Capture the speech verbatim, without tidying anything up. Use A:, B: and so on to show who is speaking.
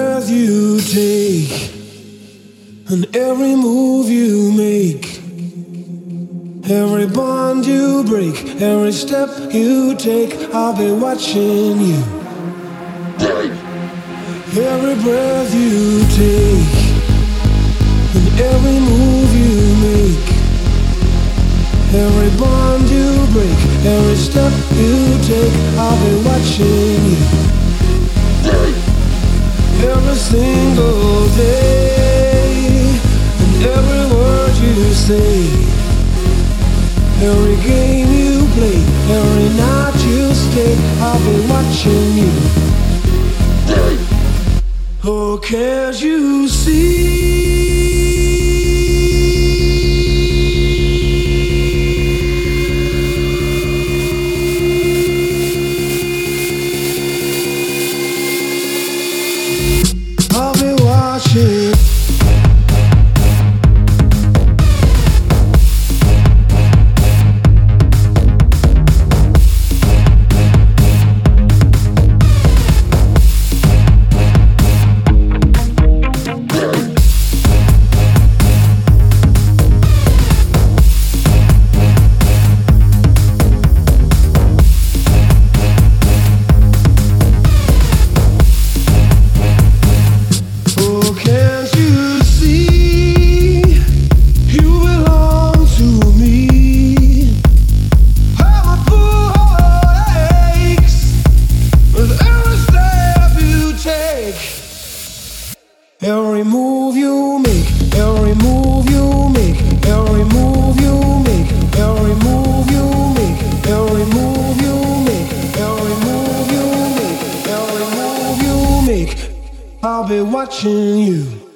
A: breath you take and every move you make, every bond you break, every step you take, I'll be watching you. Every breath you take and every move you make, every bond you break, every step you take, I'll be watching you. Every single day and every word you say, every game you play, every night you stay, I'll be watching you. Oh, can't you see? I'll be watching. Every move you make, every move you make, every move you make, every move you make, every move you make, every move you make, every move you make, I'll be watching you.